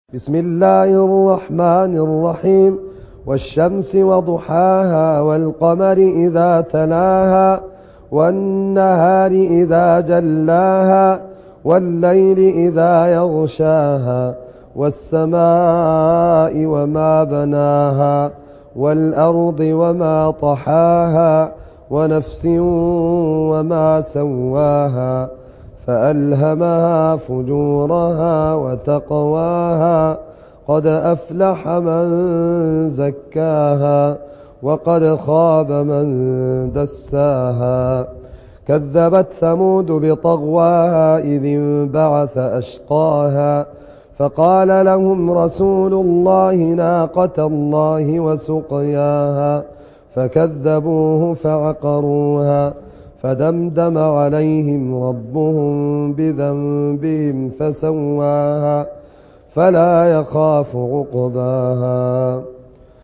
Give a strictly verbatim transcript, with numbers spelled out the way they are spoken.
بسم الله الرحمن الرحيم. والشمس وضحاها والقمر إذا تلاها والنهار إذا جلاها والليل إذا يغشاها والسماء وما بناها والأرض وما طحاها ونفس وما سواها فألهمها فجورها وتقواها قد أفلح من زكاها وقد خاب من دساها. كذبت ثمود بطغواها إذ انبعث أشقاها فقال لهم رسول الله ناقة الله وسقياها فكذبوه فعقروها فدمدم عليهم ربهم بذنبهم فسواها فلا يخاف عقباها.